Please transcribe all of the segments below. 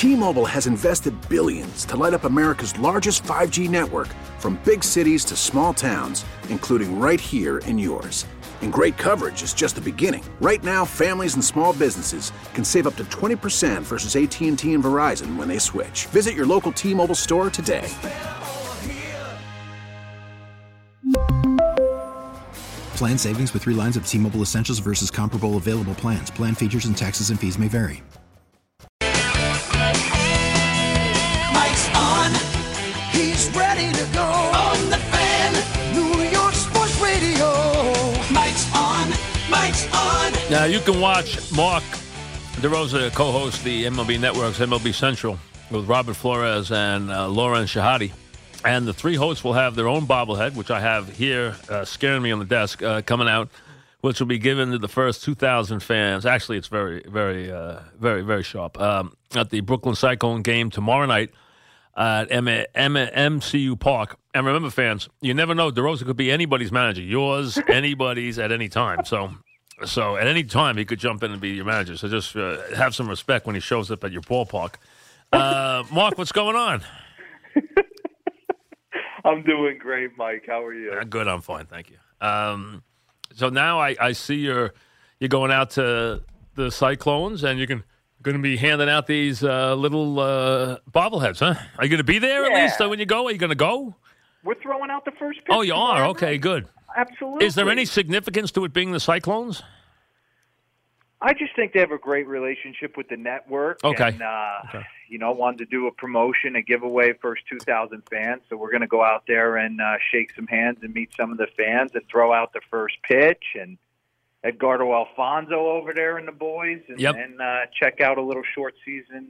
T-Mobile has invested billions to light up America's largest 5G network, from big cities to small towns, including right here in yours. And great coverage is just the beginning. Right now, families and small businesses can save up to 20% versus AT&T and Verizon when they switch. Visit your local T-Mobile store today. Plan savings with 3 lines of T-Mobile Essentials versus comparable available plans. Plan features and taxes and fees may vary. Mike's on. He's ready to go. On the Fan. New York Sports Radio. Mike's on. Mike's on. Now, you can watch Mark DeRosa co-host the MLB Network's MLB Central with Robert Flores and Lauren Shahadi. And the 3 hosts will have their own bobblehead, which I have here scaring me on the desk, coming out, which will be given to the first 2,000 fans. Actually, it's very, very, very, very sharp. At the Brooklyn Cyclone game tomorrow night at MCU Park. And remember, fans, you never know. DeRosa could be anybody's manager. Yours, anybody's, at any time. So at any time, he could jump in and be your manager. So just have some respect when he shows up at your ballpark. Mark, what's going on? I'm doing great, Mike. How are you? Good. I'm fine. Thank you. So now I see you're going out to the Cyclones, and you're going to be handing out these little bobbleheads, huh? Are you going to be there at least when you go? Are you going to go? We're throwing out the first pitch. Oh, you are? Okay, good. Absolutely. Is there any significance to it being the Cyclones? I just think they have a great relationship with the network. Okay. And, wanted to do a promotion, a giveaway, first 2,000 fans. So we're going to go out there and shake some hands and meet some of the fans and throw out the first pitch. And Edgardo Alfonso over there and the boys. And, and check out a little short season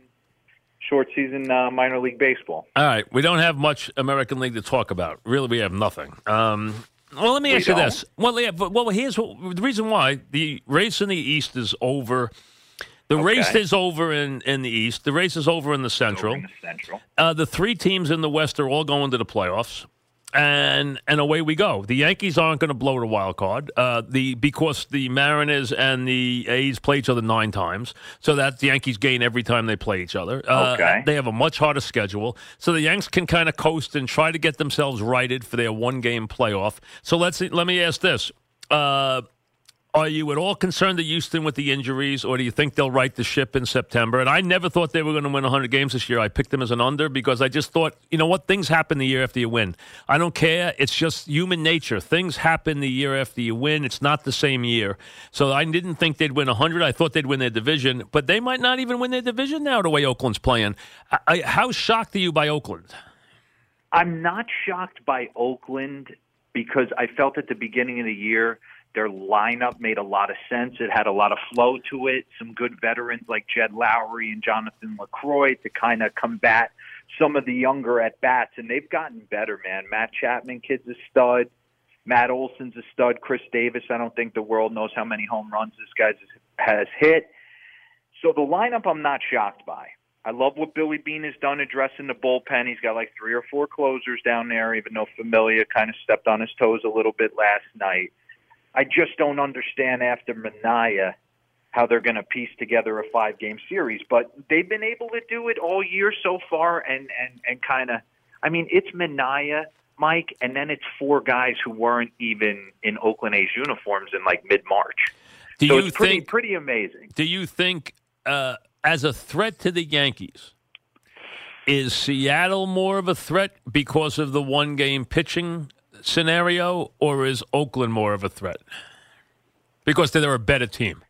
minor league baseball. All right. We don't have much American League to talk about. Really, we have nothing. Well, let me ask you this. Well, here's the reason why. The race in the East is over. The race is over in the East. The race is over in the Central. The 3 teams in the West are all going to the playoffs. And away we go. The Yankees aren't going to blow the wild card because the Mariners and the A's play each other 9 times. So that the Yankees gain every time they play each other. They have a much harder schedule. So the Yanks can kind of coast and try to get themselves righted for their 1-game playoff. So let me ask this. Are you at all concerned to Houston with the injuries, or do you think they'll right the ship in September? And I never thought they were going to win 100 games this year. I picked them as an under because I just thought, you know what, things happen the year after you win. I don't care. It's just human nature. Things happen the year after you win. It's not the same year. So I didn't think they'd win 100. I thought they'd win their division, but they might not even win their division now the way Oakland's playing. How shocked are you by Oakland? I'm not shocked by Oakland because I felt at the beginning of the year their lineup made a lot of sense. It had a lot of flow to it. Some good veterans like Jed Lowry and Jonathan LaCroix to kind of combat some of the younger at-bats. And they've gotten better, man. Matt Chapman, kid's a stud. Matt Olson's a stud. Chris Davis, I don't think the world knows how many home runs this guy has hit. So the lineup I'm not shocked by. I love what Billy Beane has done addressing the bullpen. He's got like 3 or 4 closers down there, even though Familia kind of stepped on his toes a little bit last night. I just don't understand after Minaya how they're going to piece together a 5-game series. But they've been able to do it all year so far and kind of – I mean, it's Minaya, Mike, and then it's 4 guys who weren't even in Oakland A's uniforms in like mid-March. So it's pretty amazing. Do you think as a threat to the Yankees, is Seattle more of a threat because of the 1-game pitching scenario, or is Oakland more of a threat because they're a better team?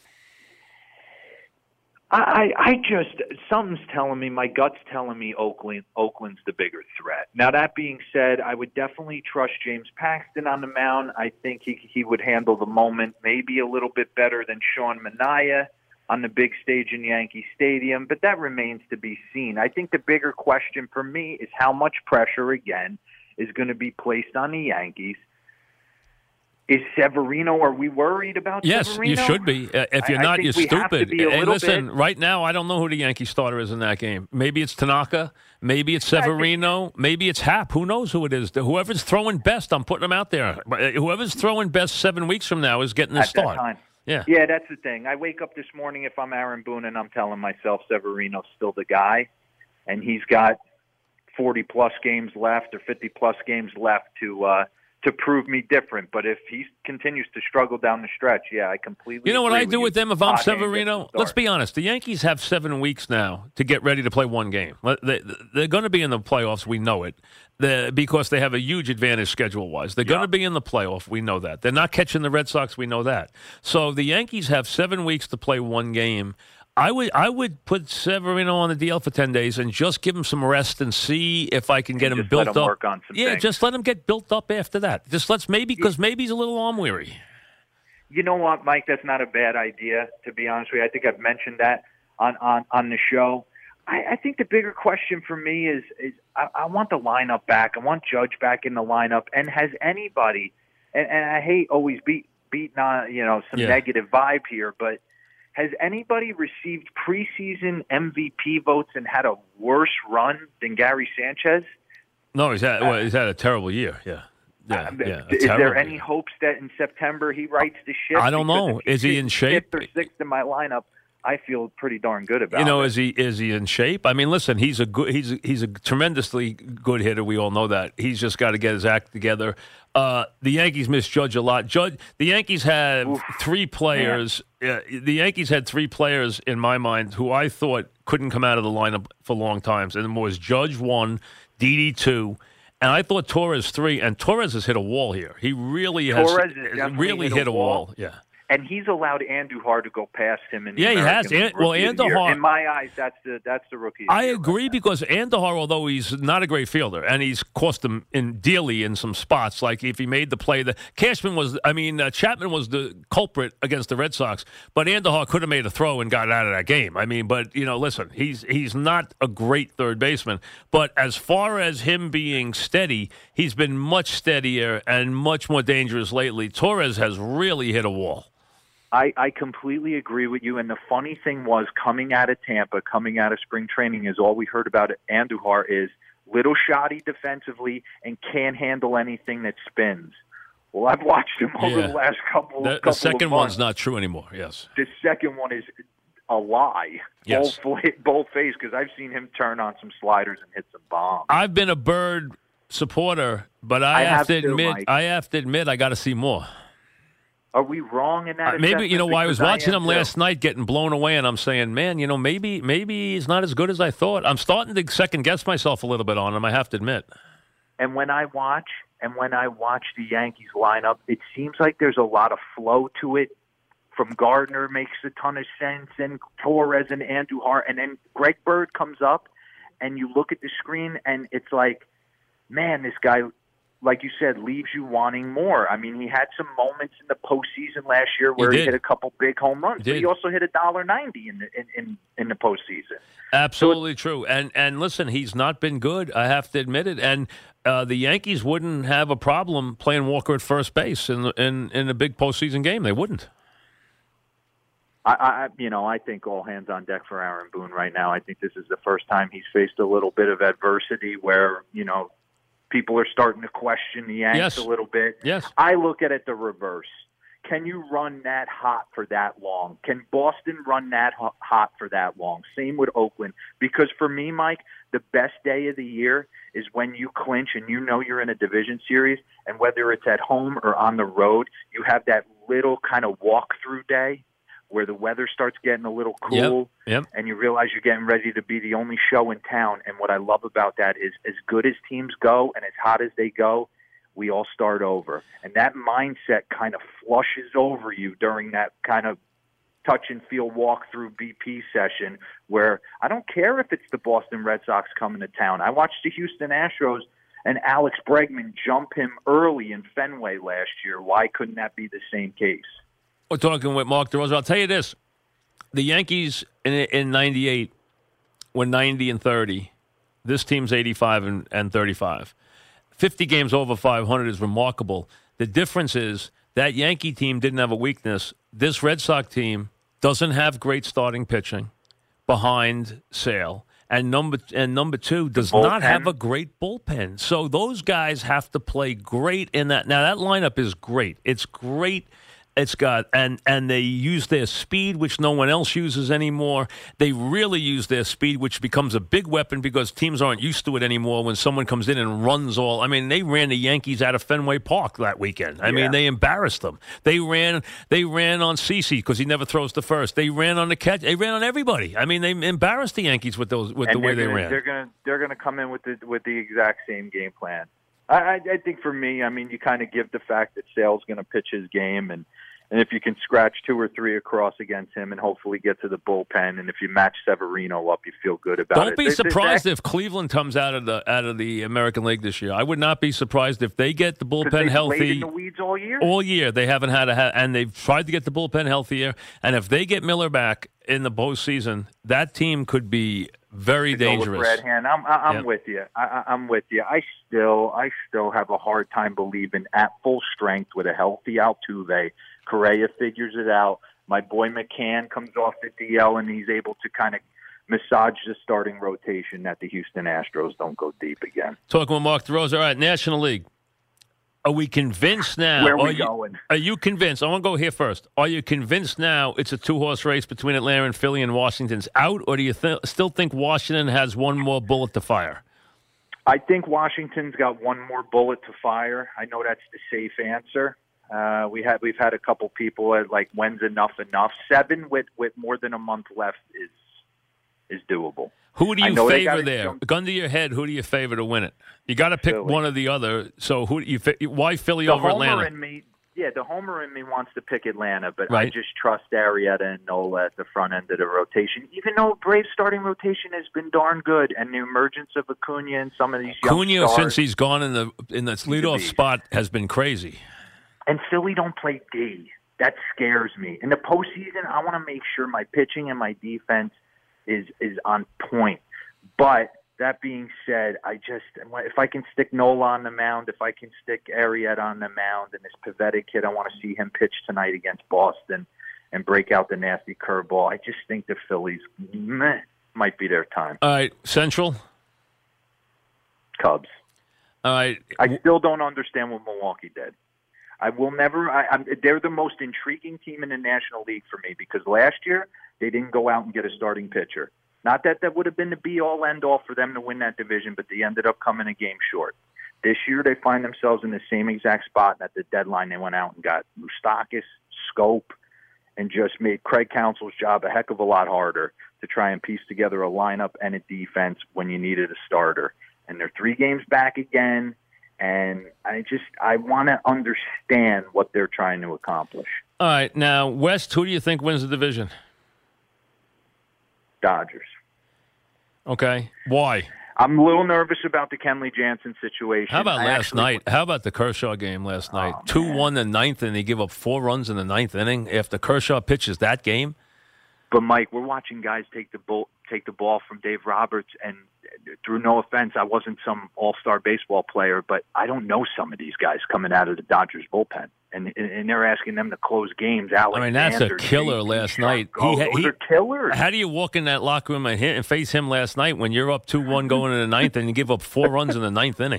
I just, something's telling me, my gut's telling me Oakland's the bigger threat. Now, that being said, I would definitely trust James Paxton on the mound. I think he would handle the moment maybe a little bit better than Sean Manaea on the big stage in Yankee Stadium, but that remains to be seen. I think the bigger question for me is how much pressure, again, is going to be placed on the Yankees. Is Severino, are we worried about Severino? Yes, you should be. If you're not, you're stupid. Hey, listen, right now, I don't know who the Yankee starter is in that game. Maybe it's Tanaka. Maybe it's Severino. Maybe it's Happ. Who knows who it is? Whoever's throwing best, I'm putting them out there. Whoever's throwing best 7 weeks from now is getting the start. Yeah, that's the thing. I wake up this morning if I'm Aaron Boone and I'm telling myself Severino's still the guy, and he's got 40-plus games left or 50-plus games left to prove me different. But if he continues to struggle down the stretch, I completely You know what agree I do with them if I'm Severino? Let's be honest. The Yankees have 7 weeks now to get ready to play one game. They're going to be in the playoffs. We know it. Because they have a huge advantage schedule-wise. They're going to be in the playoff. We know that. They're not catching the Red Sox. We know that. So the Yankees have 7 weeks to play one game. I would put Severino on the DL for 10 days and just give him some rest and see if I can get him built up. Work on some things. Just let him get built up after that. Just maybe he's a little arm weary. You know what, Mike? That's not a bad idea, to be honest with you. I think I've mentioned that on the show. I think the bigger question for me is I want the lineup back. I want Judge back in the lineup. And has anybody, and I hate always beating on some negative vibe here, but has anybody received preseason MVP votes and had a worse run than Gary Sanchez? No, he's had a terrible year. Is there any hopes that in September he rights the ship? I don't know. Is he in shape? 5th or 6th in my lineup, I feel pretty darn good about. Is he in shape? I mean, listen, he's a tremendously good hitter. We all know that. He's just got to get his act together. The Yankees misjudge a lot. The Yankees have 3 players. The Yankees had 3 players in my mind who I thought couldn't come out of the lineup for long times, and it was Judge 1, Didi 2. And I thought Torres 3, and Torres has hit a wall here. He really has really hit a wall. Yeah. And he's allowed Andujar to go past him. In the he has. Andujar, in my eyes, that's the rookie. I agree because Andujar, although he's not a great fielder, and he's cost him dearly in some spots. Like if he made the play, Chapman was the culprit against the Red Sox, but Andujar could have made a throw and got out of that game. I mean, but listen, he's not a great third baseman. But as far as him being steady, he's been much steadier and much more dangerous lately. Torres has really hit a wall. I completely agree with you. And the funny thing was, coming out of Tampa, coming out of spring training, is all we heard about Andujar is little shoddy defensively and can't handle anything that spins. Well, I've watched him over the last couple of months. The second one's not true anymore, yes. The second one is a lie. Yes. Bold face, because I've seen him turn on some sliders and hit some bombs. I've been a Bird supporter, but I have to admit I got to see more. Are we wrong in that? Maybe why I was watching him last night, getting blown away, and I'm saying, man, maybe he's not as good as I thought. I'm starting to second guess myself a little bit on him. I have to admit. And when I watch the Yankees lineup, it seems like there's a lot of flow to it. From Gardner makes a ton of sense, and Torres and Andujar, and then Greg Bird comes up, and you look at the screen, and it's like, man, this guy, like you said, leaves you wanting more. I mean, he had some moments in the postseason last year where he hit a couple big home runs, but he also hit $1.90 in the postseason. Absolutely true. And listen, he's not been good. I have to admit it. And the Yankees wouldn't have a problem playing Walker at first base in a big postseason game. They wouldn't. I think all hands on deck for Aaron Boone right now. I think this is the first time he's faced a little bit of adversity where, people are starting to question the Yanks a little bit. Yes. I look at it the reverse. Can you run that hot for that long? Can Boston run that hot for that long? Same with Oakland. Because for me, Mike, the best day of the year is when you clinch and you're in a division series, and whether it's at home or on the road, you have that little kind of walk-through day where the weather starts getting a little cool, and you realize you're getting ready to be the only show in town. And what I love about that is, as good as teams go and as hot as they go, we all start over. And that mindset kind of flushes over you during that kind of touch-and-feel walk-through BP session where I don't care if it's the Boston Red Sox coming to town. I watched the Houston Astros and Alex Bregman jump him early in Fenway last year. Why couldn't that be the same case? We're talking with Mark DeRosa. I'll tell you this. The Yankees in 98 were 90-30. This team's 85 and 35. 50 games over 500 is remarkable. The difference is that Yankee team didn't have a weakness. This Red Sox team doesn't have great starting pitching behind Sale. And number two does not have a great bullpen. So those guys have to play great in that. Now, that lineup is great. It's great. It's got and they use their speed, which no one else uses anymore. They really use their speed, which becomes a big weapon because teams aren't used to it anymore. When someone comes in and runs all, I mean, they ran the Yankees out of Fenway Park that weekend. I mean, they embarrassed them. They ran on CeCe because he never throws to first. They ran on the catch. They ran on everybody. I mean, they embarrassed the Yankees with the way they ran. They're gonna come in with the exact same game plan. I think for me, I mean, you kind of give the fact that Sale's going to pitch his game, and if you can scratch 2 or 3 across against him and hopefully get to the bullpen, and if you match Severino up, you feel good about it. Don't be surprised if Cleveland comes out of the American League this year. I would not be surprised if they get the bullpen healthy. They've played in the weeds all year? All year. They haven't and they've tried to get the bullpen healthier, and if they get Miller back in the postseason, that team could be very dangerous. Red Hand. I'm with you. I'm with you. I still have a hard time believing at full strength with a healthy Altuve, Correa figures it out. My boy McCann comes off the DL and he's able to kind of massage the starting rotation that the Houston Astros don't go deep again. Talking with Mark DeRosa. All right, National League. Are we convinced now? Where are we going? Are you convinced? I want to go here first. Are you convinced now it's a 2-horse race between Atlanta and Philly and Washington's out, or do you still think Washington has one more bullet to fire? I think Washington's got one more bullet to fire. I know that's the safe answer. We've had a couple people at like, when's enough? 7 with more than a month left is doable. Who do you favor there? Gun to your head, who do you favor to win it? You got to pick Philly. One or the other. So why Philly over Atlanta? The homer in me wants to pick Atlanta, but right. I just trust Arrieta and Nola at the front end of the rotation. Even though Braves starting rotation has been darn good, and the emergence of Acuna and some of these young stars, since he's gone in the leadoff spot, has been crazy. And Philly don't play D. That scares me. In the postseason, I want to make sure my pitching and my defense is on point. But that being said, if I can stick Nola on the mound, if I can stick Arrieta on the mound, and this Pivetta kid, I want to see him pitch tonight against Boston and break out the nasty curveball. I just think the Phillies might be their time. All right, Central? Cubs. All right. I still don't understand what Milwaukee did. I will never. They're the most intriguing team in the National League for me because last year they didn't go out and get a starting pitcher. Not that would have been the be-all, end-all for them to win that division, but they ended up coming a game short. This year they find themselves in the same exact spot, and at the deadline they went out and got Moustakas, Scope, and just made Craig Counsell's job a heck of a lot harder to try and piece together a lineup and a defense when you needed a starter. And they're 3 games back again. And I want to understand what they're trying to accomplish. All right. Now, West, who do you think wins the division? Dodgers. Okay. Why? I'm a little nervous about the Kenley Jansen situation. How about last night? How about the Kershaw game last night? 2-1 the ninth, and they give up 4 runs in the 9th inning after Kershaw pitches that game? But, Mike, we're watching guys take the ball from Dave Roberts, and through no offense, I wasn't some all-star baseball player, but I don't know some of these guys coming out of the Dodgers bullpen, and they're asking them to close games. That's a killer last night. Those are killers. How do you walk in that locker room and face him last night when you're up 2-1 going in the 9th and you give up 4 runs in the 9th inning?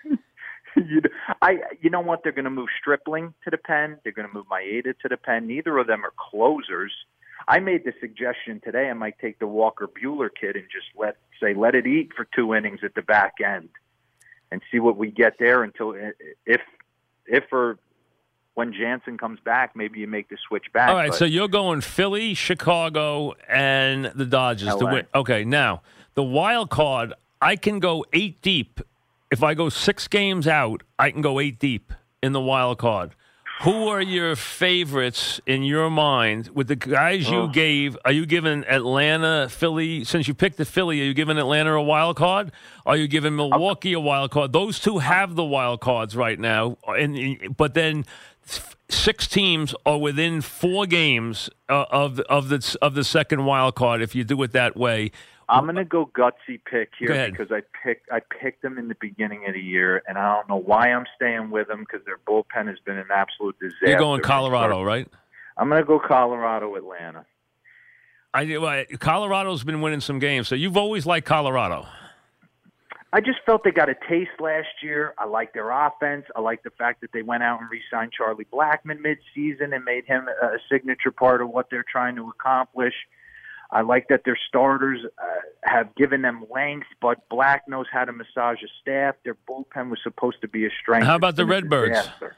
You know what? They're going to move Stripling to the pen. They're going to move Maeda to the pen. Neither of them are closers. I made the suggestion today I might take the Walker Buehler kid and just let it eat for 2 innings at the back end and see what we get there until if or when Jansen comes back, maybe you make the switch back. All right, so you're going Philly, Chicago, and the Dodgers to win. Okay, now, the wild card, I can go 8 deep. If I go 6 games out, I can go 8 deep in the wild card. Who are your favorites in your mind with the guys you gave? Are you giving Atlanta, Philly? Since you picked the Philly, are you giving Atlanta a wild card? Are you giving Milwaukee a wild card? Those 2 have the wild cards right now, but then 6 teams are within 4 games of the second wild card. If you do it that way. I'm going to go gutsy pick here because I picked them in the beginning of the year, and I don't know why I'm staying with them because their bullpen has been an absolute disaster. You're going Colorado, right? I'm going to go Colorado, Atlanta. Colorado's been winning some games, so you've always liked Colorado. I just felt they got a taste last year. I like their offense. I like the fact that they went out and re-signed Charlie Blackmon mid-season and made him a signature part of what they're trying to accomplish. I like that their starters have given them length, but Black knows how to massage a staff. Their bullpen was supposed to be a strength. How about the Redbirds?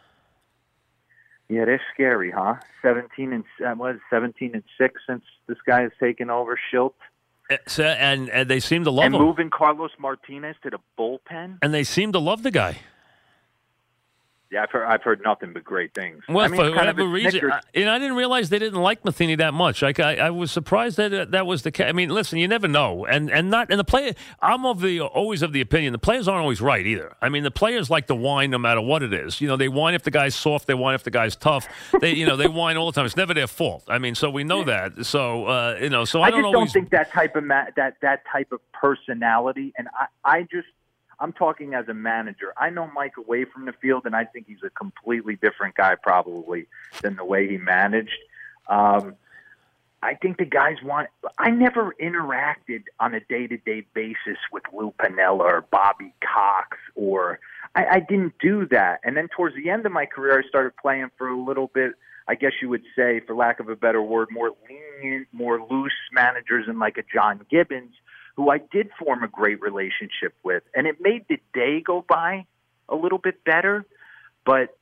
Yeah, they're scary, huh? 17 and 6 since this guy has taken over, Schilt. So, and they seem to love him. And moving Carlos Martinez to the bullpen. And they seem to love the guy. Yeah, I've heard nothing but great things. Well, for whatever reason, I didn't realize they didn't like Matheny that much. I was surprised that that was the case. I mean, listen, you never know, and the player. I'm always of the opinion the players aren't always right either. I mean, the players like to whine no matter what it is. You know, they whine if the guy's soft, they whine if the guy's tough. They whine all the time. It's never their fault. I mean, so we know that. So so I don't think that type of that type of personality, and I'm talking as a manager. I know Mike away from the field, and I think he's a completely different guy probably than the way he managed. I think the guys I never interacted on a day-to-day basis with Lou Piniella or Bobby Cox, or I didn't do that. And then towards the end of my career, I started playing for a little bit, I guess you would say, for lack of a better word, more lenient, more loose managers and like a John Gibbons, who I did form a great relationship with. And it made the day go by a little bit better. But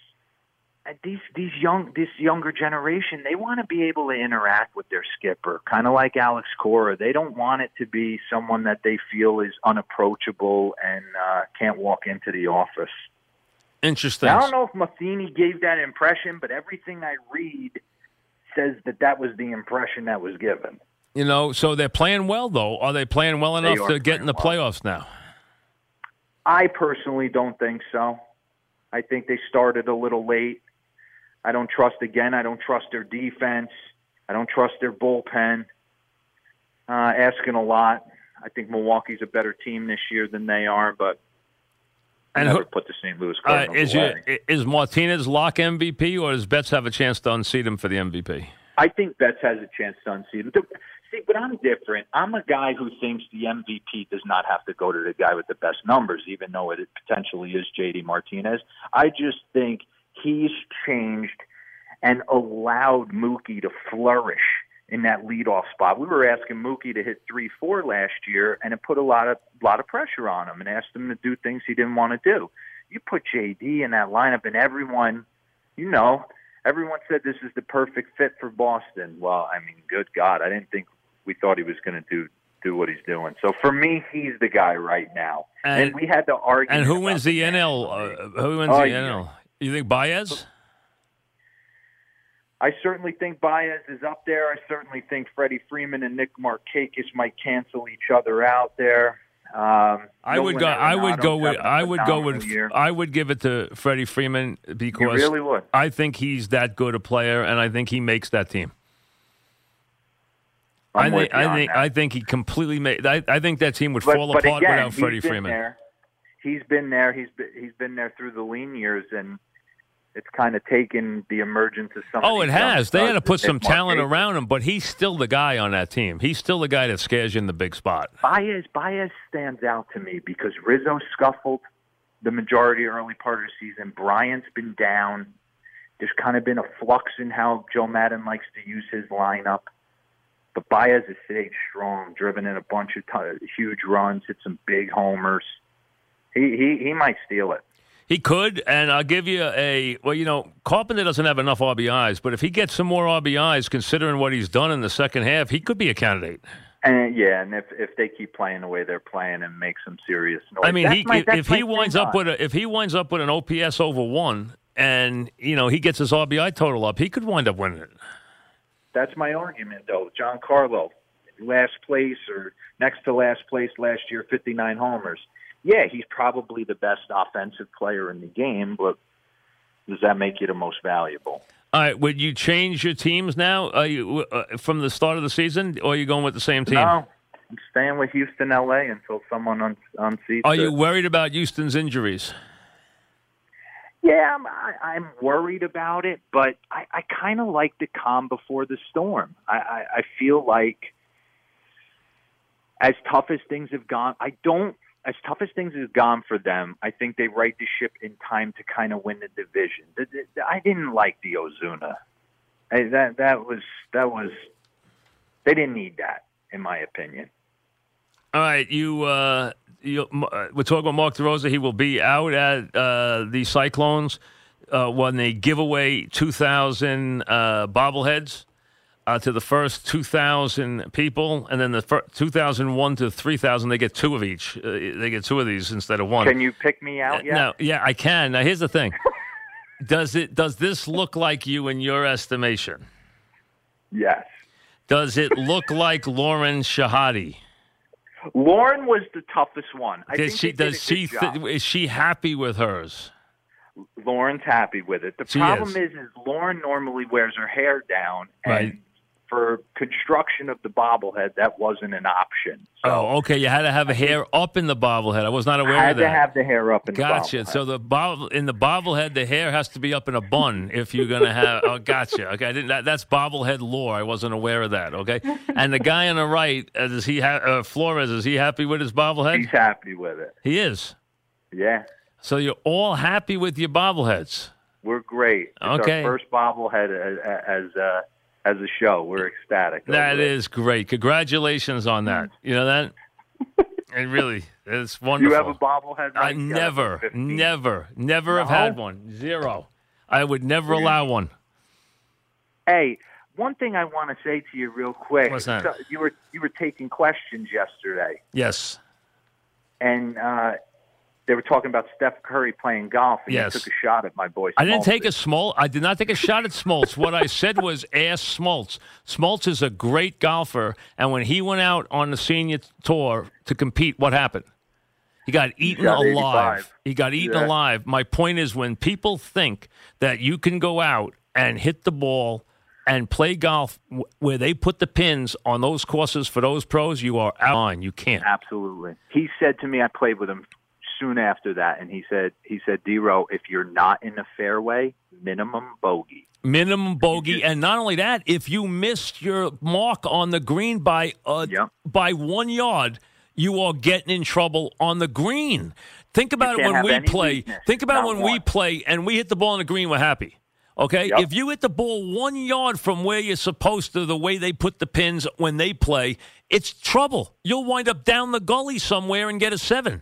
this younger generation, they want to be able to interact with their skipper, kind of like Alex Cora. They don't want it to be someone that they feel is unapproachable and can't walk into the office. Interesting. Now, I don't know if Matheny gave that impression, but everything I read says that was the impression that was given. You know, so they're playing well, though. Are they playing well enough to get in the playoffs now? I personally don't think so. I think they started a little late. I don't trust their defense. I don't trust their bullpen. Asking a lot. I think Milwaukee's a better team this year than they are, but I never put the St. Louis Cardinals away. Is Martinez lock MVP, or does Betts have a chance to unseat him for the MVP? I think Betts has a chance to unseat him. See, but I'm different. I'm a guy who thinks the MVP does not have to go to the guy with the best numbers, even though it potentially is J.D. Martinez. I just think he's changed and allowed Mookie to flourish in that leadoff spot. We were asking Mookie to hit 3-4 last year, and it put a lot of pressure on him and asked him to do things he didn't want to do. You put J.D. in that lineup, and everyone said this is the perfect fit for Boston. Well, I mean, good God, I didn't think we thought he was going to do what he's doing. So for me, he's the guy right now. And we had to argue. And who wins the NL? Who wins the NL? You think Baez? I certainly think Baez is up there. I certainly think Freddie Freeman and Nick Markakis might cancel each other out there. I would give it to Freddie Freeman because you really would. I think he's that good a player, and I think he makes that team. I think he completely made. I think that team would fall apart without Freddie Freeman. He's been there. He's been there through the lean years, and it's kind of taken the emergence of some. Oh, it has. They had to put some talent around him, but he's still the guy on that team. He's still the guy that scares you in the big spot. Baez stands out to me because Rizzo scuffled the majority early part of the season. Bryant's been down. There's kind of been a flux in how Joe Maddon likes to use his lineup. But Baez has stayed strong, driven in a bunch of huge runs, hit some big homers. He might steal it. He could, and I'll give you Carpenter doesn't have enough RBIs, but if he gets some more RBIs, considering what he's done in the second half, he could be a candidate. And if they keep playing the way they're playing and make some serious noise. I mean, if he winds up with an OPS over 1, and he gets his RBI total up, he could wind up winning it. That's my argument, though. Giancarlo, last place or next to last place last year, 59 homers. Yeah, he's probably the best offensive player in the game, but does that make you the most valuable? All right, would you change your teams now from the start of the season, or are you going with the same team? No, I'm staying with Houston, L.A. until someone unseats Are you worried about Houston's injuries? Yeah, I'm worried about it, but I kind of like the calm before the storm. I feel like as tough as things have gone, as tough as things have gone for them, I think they right the ship in time to kind of win the division. I didn't like the Ozuna. That was they didn't need that, in my opinion. All right, we're talking about Mark DeRosa. He will be out at the Cyclones when they give away 2,000 bobbleheads to the first 2,000 people, and then the 2,001 to 3,000, they get two of each. They get two of these instead of one. Can you pick me out yet? No, yeah, I can. Now, here's the thing. Does this look like you in your estimation? Yes. Does it look like Lauren Shahadi? Lauren was the toughest one. Is she happy with hers? Lauren's happy with it. The problem is Lauren normally wears her hair down, and right. For construction of the bobblehead, that wasn't an option. So okay. You had to have a hair up in the bobblehead. I was not aware of that. I had to have the hair up in the bobblehead. Gotcha. So in the bobblehead, the hair has to be up in a bun if you're going to have. Oh, gotcha. Okay, that's bobblehead lore. I wasn't aware of that. Okay, and the guy on the right, Flores, is he happy with his bobblehead? He's happy with it. He is. Yeah. So you're all happy with your bobbleheads? We're great. It's our first bobblehead as a show. We're ecstatic. That is great. Congratulations on that. You know that? And really, it's wonderful. You have a bobblehead? I never have had one. Zero. I would never allow one. Hey, one thing I want to say to you real quick. What's that? So you were taking questions yesterday. Yes. And they were talking about Steph Curry playing golf, and you took a shot at my boy Smoltz. I did not take a shot at Smoltz. What I said was ask Smoltz. Smoltz is a great golfer, and when he went out on the senior tour to compete, what happened? He got eaten alive. He got eaten alive. My point is, when people think that you can go out and hit the ball and play golf where they put the pins on those courses for those pros, you are out of line. You can't. Absolutely. He said to me, I played with him soon after that, and he said, D-Row, if you're not in the fairway, minimum bogey. Minimum bogey, and not only that, if you missed your mark on the green by 1 yard, you are getting in trouble on the green. Think about it when we play. Think about when we play and we hit the ball on the green, we're happy. Okay? Yep. If you hit the ball 1 yard from where you're supposed to, the way they put the pins when they play, it's trouble. You'll wind up down the gully somewhere and get a 7.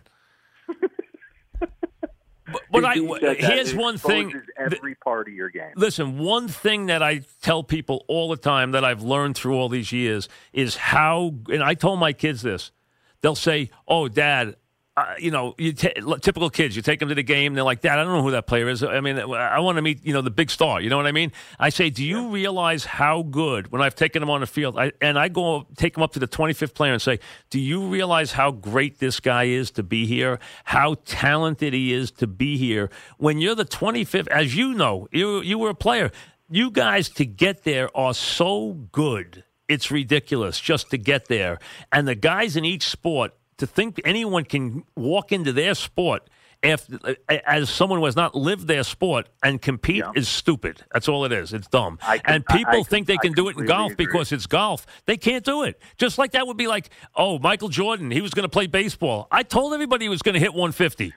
But here's one thing. Every part of your game. Listen, one thing that I tell people all the time that I've learned through all these years is how, and I told my kids this, they'll say, oh, Dad, typical kids, you take them to the game, they're like, Dad, I don't know who that player is. I mean, I want to meet, the big star. You know what I mean? I say, do you realize how good, when I've taken them on the field, I go take them up to the 25th player and say, do you realize how great this guy is to be here? How talented he is to be here? When you're the 25th, as you know, you were a player, you guys to get there are so good. It's ridiculous just to get there. And the guys in each sport, to think anyone can walk into their sport as someone who has not lived their sport and compete is stupid. That's all it is. It's dumb. And people think they can do it in golf because it's golf. They can't do it. Just like that would be like, oh, Michael Jordan, he was going to play baseball. I told everybody he was going to hit 150.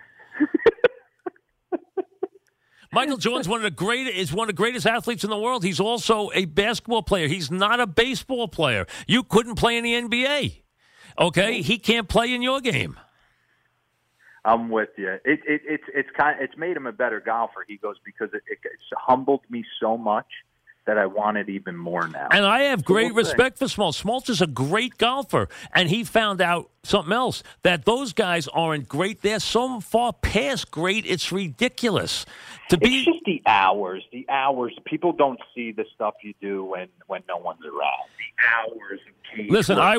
Michael Jordan's one of the greatest athletes in the world. He's also a basketball player. He's not a baseball player. You couldn't play in the NBA. Okay, he can't play in your game. I'm with you. It's made him a better golfer. He goes, because it's humbled me so much that I want it even more now. And I have great respect for Smoltz. Smoltz is a great golfer, and he found out something else, that those guys aren't great. They're so far past great, it's ridiculous. It's just the hours. The hours. People don't see the stuff you do when no one's around. The hours of cage. Listen, I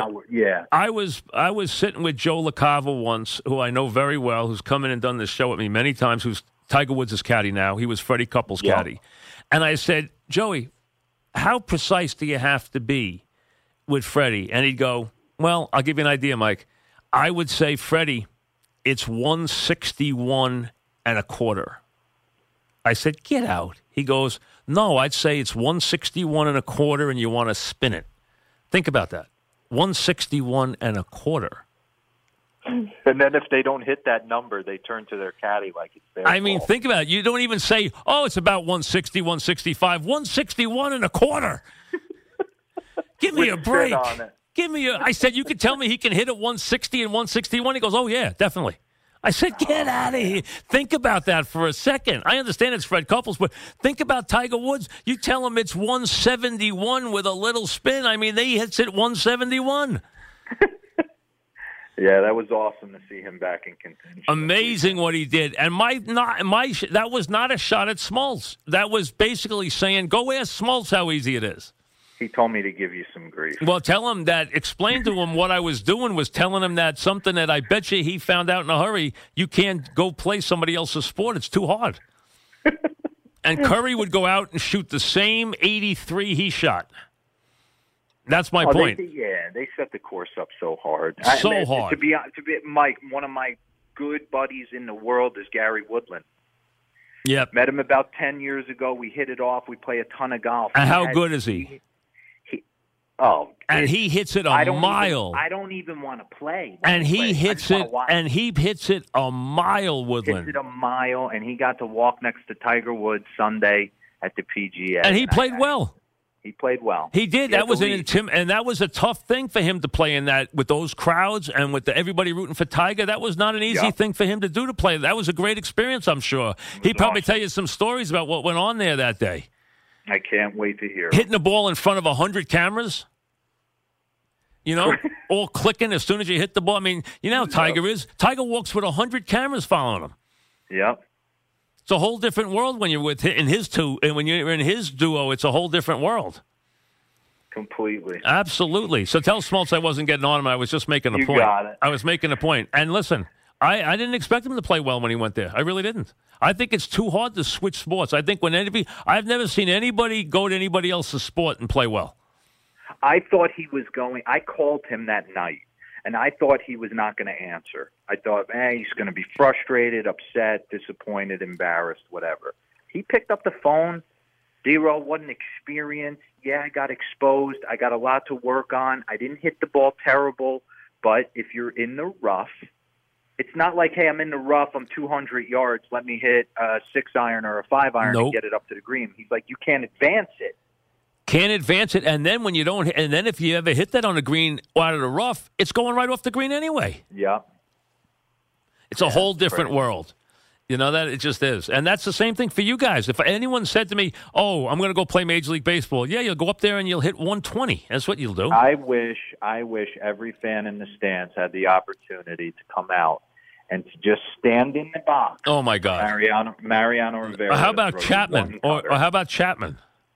was sitting with Joe LaCava once, who I know very well, who's come in and done this show with me many times, who's Tiger Woods' caddy now. He was Freddie Couples' caddy. And I said, Joey, how precise do you have to be with Freddie? And he'd go, well, I'll give you an idea, Mike. I would say, Freddie, it's 161 1/4. I said, get out. He goes, no, I'd say it's 161 1/4 and you want to spin it. Think about that. 161 1/4. And then if they don't hit that number, they turn to their caddy like it's their I mean, fault. think about it. You don't even say, oh, it's about 160, 165, 161 and a quarter. Give me a With break. spin on it. Give me I said, you could tell me he can hit at 160 and 161. He goes, oh, yeah, definitely. I said, get out of here. Think about that for a second. I understand it's Fred Couples, but think about Tiger Woods. You tell him it's 171 with a little spin. I mean, he hits it 171. Yeah, that was awesome to see him back in contention. Amazing what he did. And that was not a shot at Smoltz. That was basically saying, go ask Smoltz how easy it is. He told me to give you some grief. Well, tell him that, explain to him what I was doing was telling him that something that I bet you he found out in a hurry. You can't go play somebody else's sport. It's too hard. And Curry would go out and shoot the same 83 he shot. That's my point. They set the course up so hard. Hard. To be Mike, one of my good buddies in the world is Gary Woodland. Yep. Met him about 10 years ago. We hit it off. We play a ton of golf. And how good is he? And he hits it a mile. I don't even want to play. And he hits it a mile, Woodland. Hits it a mile, and he got to walk next to Tiger Woods Sunday at the PGA. And he played well. He played well. He did. That was and that was a tough thing for him to play in that with those crowds and with everybody rooting for Tiger. That was not an easy thing for him to do to play. That was a great experience, I'm sure. He'd probably tell you some stories about what went on there that day. I can't wait to hear. Hitting the ball in front of 100 cameras. You know, all clicking as soon as you hit the ball. I mean, you know how Tiger is. Tiger walks with 100 cameras following him. Yep. It's a whole different world when you're when you're in his duo. It's a whole different world. Completely. Absolutely. So tell Smoltz I wasn't getting on him. I was just making a point. You got it. I was making a point. And listen, I didn't expect him to play well when he went there. I really didn't. I think it's too hard to switch sports. I think I've never seen anybody go to anybody else's sport and play well. I thought he was going. I called him that night, and I thought he was not going to answer. I thought, he's going to be frustrated, upset, disappointed, embarrassed, whatever. He picked up the phone. D-Roll, what an experience. Yeah, I got exposed. I got a lot to work on. I didn't hit the ball terrible, but if you're in the rough, it's not like, hey, I'm in the rough, I'm 200 yards, let me hit a 6-iron or a 5-iron and get it up to the green. He's like, you can't advance it. Can't advance it, and then when you don't, and then if you ever hit that on the green out of the rough, it's going right off the green anyway. Yeah. It's a whole different world. You know that? It just is. And that's the same thing for you guys. If anyone said to me, oh, I'm going to go play Major League Baseball, yeah, you'll go up there and you'll hit 120. That's what you'll do. I wish every fan in the stands had the opportunity to come out and to just stand in the box. Oh, my God. Mariano Rivera. How about Chapman? Or how about Chapman?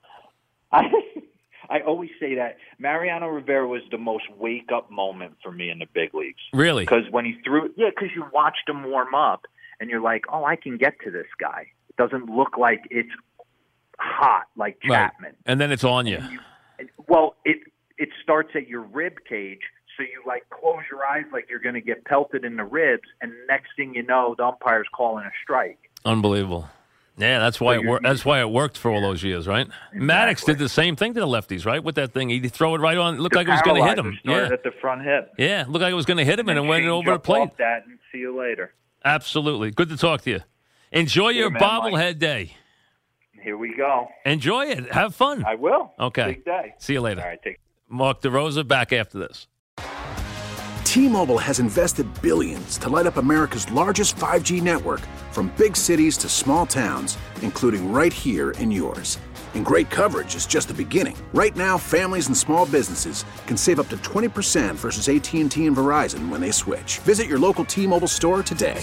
I always say that Mariano Rivera was the most wake-up moment for me in the big leagues. Really? Because when he threw – because you watched him warm up, and you're like, oh, I can get to this guy. It doesn't look like it's hot like Chapman. Right. And then it's on you. It starts at your rib cage, so you, close your eyes like you're going to get pelted in the ribs, and next thing you know, the umpire's calling a strike. Unbelievable. Yeah, that's why it worked for all those years, right? Exactly. Maddox did the same thing to the lefties, right? With that thing, he'd throw it right on. It looked like it was going to hit him. Yeah, at the front hip. Yeah, looked like it was going to hit him, and it went over the plate. Off that and see you later. Absolutely, good to talk to you. Enjoy your bobblehead day. Here we go. Enjoy it. Have fun. I will. Okay. Big day. See you later. All right. Mark DeRosa back after this. T-Mobile has invested billions to light up America's largest 5G network, from big cities to small towns, including right here in yours. And great coverage is just the beginning. Right now, families and small businesses can save up to 20% versus AT&T and Verizon when they switch. Visit your local T-Mobile store today.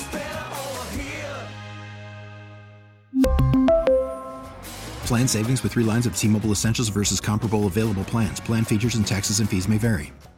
Plan savings with 3 lines of T-Mobile Essentials versus comparable available plans. Plan features and taxes and fees may vary.